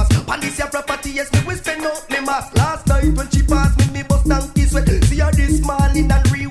fast. On this your property, yes, me will spend out me mass. Last night when she passed me bust donkey sweat. See her this morning and real